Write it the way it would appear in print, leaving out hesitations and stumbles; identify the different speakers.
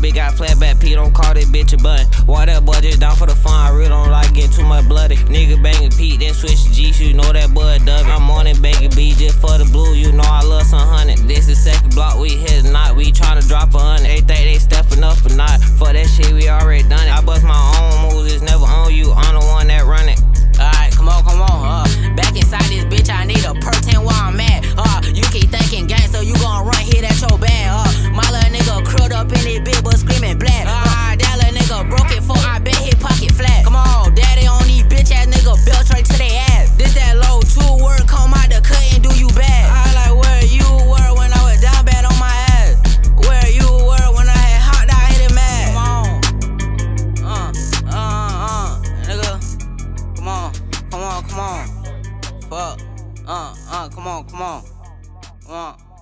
Speaker 1: bitch got flat back P, don't call that bitch a button. Why that boy just down for the fun, I really don't like getting too much bloody. Nigga banging Pete, then switch to G, you know that bud dub. I'm on it, banging B just for the blue, you know I love some honey. This is second block, we hit a knot, we tryna drop 100. They think they stepping up or not, for that shit we already done it. I bust my own moves, it's never on you, I'm the one that run it.
Speaker 2: Alright, come on. Back inside this bitch, I need a perk 10 while I'm mad. You keep thinking gang, so you gon' run, hit at your bag. My little nigga curled up in this bitch, but screaming black. That little nigga broke it for, I bet his pocket flat. Come on, daddy on these bitch ass nigga, belt straight to they ass. This that low 2 word, come out the cut and do you bad. I like where you were when I was down bad on my ass. Where you were when I had hot, I hit it mad. Nigga. Come on. Fuck. Come on.